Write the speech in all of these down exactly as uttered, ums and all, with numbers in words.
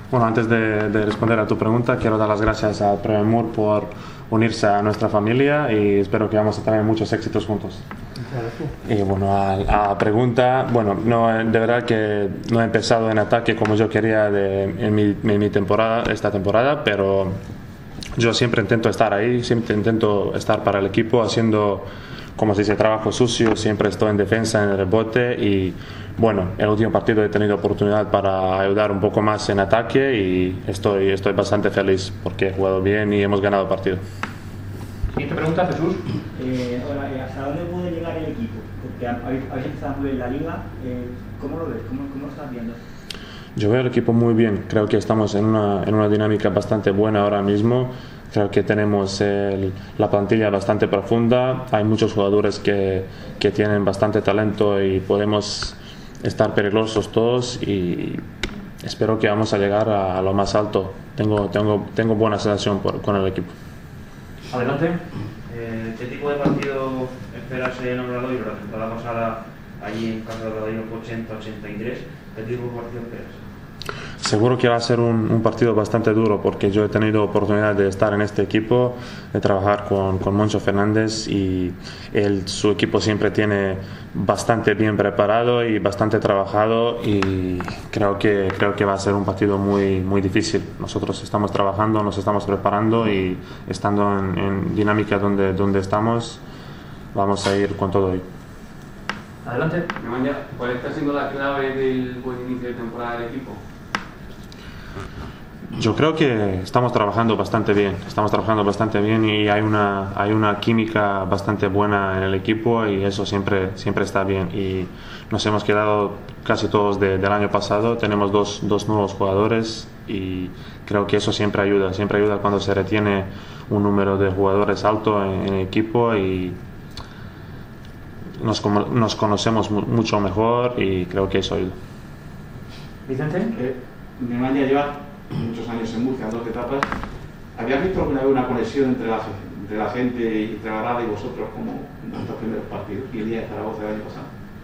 Bueno, antes de, de responder a tu pregunta, quiero dar las gracias a Premier Moore por unirse a nuestra familia y espero que vamos a tener muchos éxitos juntos. Y bueno, a, a la pregunta, bueno, no, de verdad que no he empezado en ataque como yo quería de, en, mi, en mi temporada, esta temporada, pero yo siempre intento estar ahí, siempre intento estar para el equipo haciendo, como se dice, trabajo sucio, siempre estoy en defensa, en el rebote y bueno, el último partido he tenido oportunidad para ayudar un poco más en ataque y estoy, estoy bastante feliz porque he jugado bien y hemos ganado el partido. Siguiente pregunta, Jesús. Eh, hola, ¿hasta dónde puede llegar el equipo? Porque habéis, habéis empezado muy bien la liga, eh, ¿cómo lo ves? ¿Cómo, cómo lo estás viendo? Yo veo el equipo muy bien, creo que estamos en una, en una dinámica bastante buena ahora mismo. Creo que tenemos el, la plantilla bastante profunda, hay muchos jugadores que, que tienen bastante talento y podemos estar peligrosos todos y espero que vamos a llegar a, a lo más alto. Tengo, tengo, tengo buena sensación por, con el equipo. Adelante. Eh, ¿Qué tipo de partido esperas en Obradoiro? La temporada pasada, allí en casa de Obradoiro fue ochenta ochenta y tres. ¿Qué tipo de partido esperas? Seguro que va a ser un, un partido bastante duro porque yo he tenido oportunidad de estar en este equipo, de trabajar con, con Moncho Fernández y él, su equipo siempre tiene bastante bien preparado y bastante trabajado y creo que, creo que va a ser un partido muy, muy difícil. Nosotros estamos trabajando, nos estamos preparando y estando en, en dinámica donde, donde estamos, vamos a ir con todo hoy. Adelante. Nemanja, ¿cuál está siendo la clave del buen inicio de temporada del equipo? Yo creo que estamos trabajando bastante bien, estamos trabajando bastante bien y hay una, hay una química bastante buena en el equipo y eso siempre, siempre está bien. Y nos hemos quedado casi todos de, del año pasado, tenemos dos, dos nuevos jugadores y creo que eso siempre ayuda, siempre ayuda cuando se retiene un número de jugadores alto en, en el equipo y nos, nos conocemos mucho mejor y creo que eso ayuda. Vicente. Eh, Nemanja lleva muchos años en Murcia, dos etapas. ¿Habías visto alguna vez una conexión entre la, entre la gente, entre la grada y vosotros como en tantos primeros partidos y el día de Zaragoza del año pasado?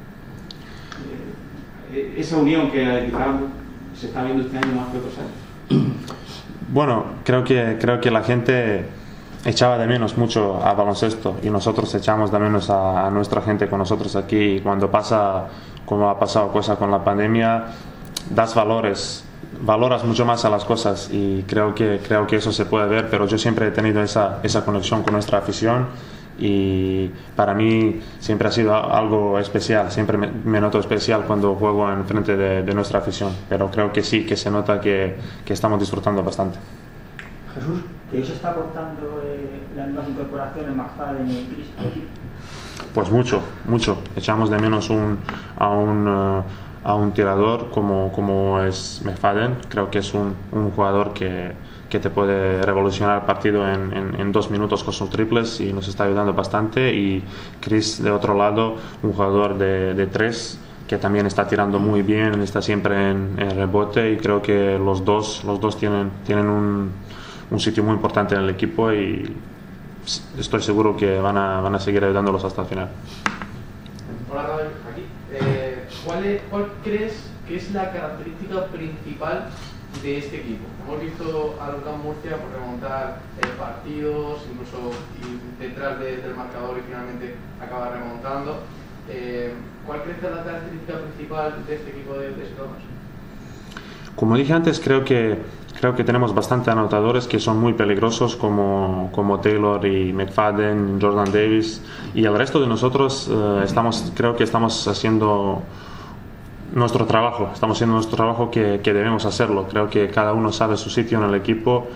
Eh, esa unión que quizás se está viendo este año más que otros años. Bueno, creo que, creo que la gente echaba de menos mucho a baloncesto y nosotros echamos de menos a, a nuestra gente con nosotros aquí y cuando pasa, como ha pasado cosa con la pandemia, das valores, valoras mucho más a las cosas y creo que, creo que eso se puede ver, pero yo siempre he tenido esa, esa conexión con nuestra afición y para mí siempre ha sido algo especial, siempre me, me noto especial cuando juego en frente de, de nuestra afición, pero creo que sí, que se nota que, que estamos disfrutando bastante. Jesús. ¿Qué os está aportando eh, las nuevas incorporaciones, McFadden y Chris al equipo? Pues mucho, mucho. Echamos de menos un, a un... Uh, a un tirador como, como es McFadden. Creo que es un, un jugador que, que te puede revolucionar el partido en, en, en dos minutos con sus triples y nos está ayudando bastante. Y Chris, de otro lado, un jugador de, de tres que también está tirando muy bien, está siempre en, en rebote y creo que los dos, los dos tienen, tienen un, un sitio muy importante en el equipo y estoy seguro que van a, van a seguir ayudándolos hasta el final. Hola, Raúl, aquí. Eh, ¿cuál, es, ¿Cuál crees que es la característica principal de este equipo? Hemos visto a Lucas Murcia por remontar eh, partidos, incluso detrás de, del marcador y finalmente acaba remontando. Eh, ¿Cuál crees que es la característica principal de este equipo de, de Stormers? Como dije antes, creo que creo que tenemos bastante anotadores que son muy peligrosos como, como Taylor y McFadden, Jordan Davis y el resto de nosotros eh, estamos, creo que estamos haciendo nuestro trabajo, estamos haciendo nuestro trabajo que, que debemos hacerlo. Creo que cada uno sabe su sitio en el equipo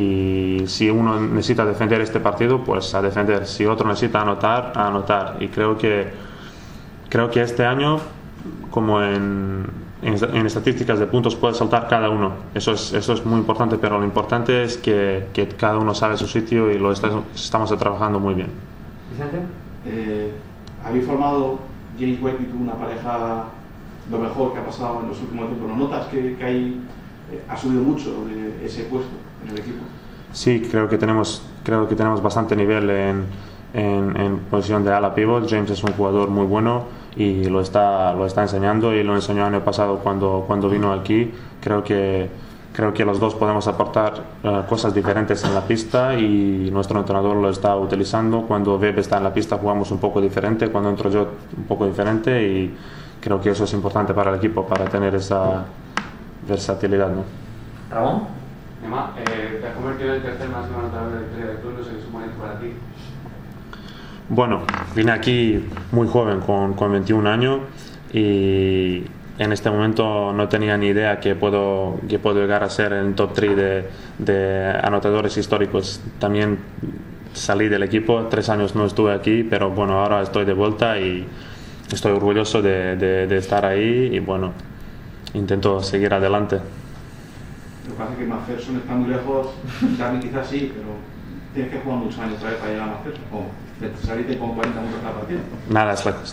y si uno necesita defender este partido, pues a defender. Si otro necesita anotar, a anotar. Y creo que, creo que este año, como en En, en estadísticas de puntos puede saltar cada uno, eso es, eso es muy importante, pero lo importante es que, que cada uno sabe su sitio y lo está, estamos trabajando muy bien. Vicente. Eh, habéis formado James White y tú una pareja lo mejor que ha pasado en los últimos tiempos. ¿No notas que, que hay, eh, ha subido mucho de ese puesto en el equipo? Sí, creo que tenemos, creo que tenemos bastante nivel en, en, en posición de ala pivot. James es un jugador muy bueno y lo está, lo está enseñando y lo enseñó el año pasado cuando, cuando vino aquí. Creo que, creo que los dos podemos aportar uh, cosas diferentes en la pista y nuestro entrenador lo está utilizando. Cuando Webb está en la pista jugamos un poco diferente, cuando entro yo un poco diferente, y creo que eso es importante para el equipo, para tener esa versatilidad, ¿no? Ramón. Además, eh, te has convertido en el tercer máximo anotador de la historia del club, no sé qué supone esto para ti. Bueno, vine aquí muy joven, con, con veintiún años, y en este momento no tenía ni idea que puedo, que puedo llegar a ser en el top tres de, de anotadores históricos. También salí del equipo, tres años no estuve aquí, pero bueno, ahora estoy de vuelta y estoy orgulloso de, de, de estar ahí y bueno, intento seguir adelante. Lo que pasa es que Macpherson está muy lejos, Xavi quizás sí, pero tienes que jugar muchos años otra vez para llegar a Macpherson. O salirte con cuarenta minutos cada partido. Nada es lejos.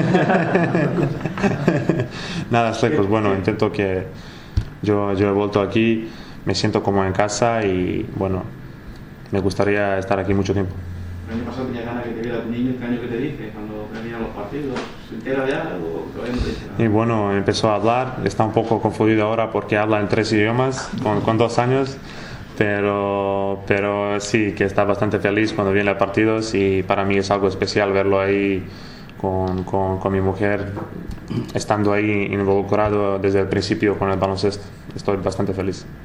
Nada es lejos. Bueno, intento que yo, yo he vuelto aquí, me siento como en casa y bueno, me gustaría estar aquí mucho tiempo. El año pasado tenía ganas que te viera tu niño, este año que te dije, cuando terminan los partidos, ¿se entera de algo? Todavía no te dice nada. Y bueno, empezó a hablar, está un poco confundido ahora porque habla en tres idiomas, con, con dos años, pero, pero sí, que está bastante feliz cuando viene a partidos y para mí es algo especial verlo ahí con, con, con mi mujer, estando ahí involucrado desde el principio con el baloncesto. Estoy bastante feliz.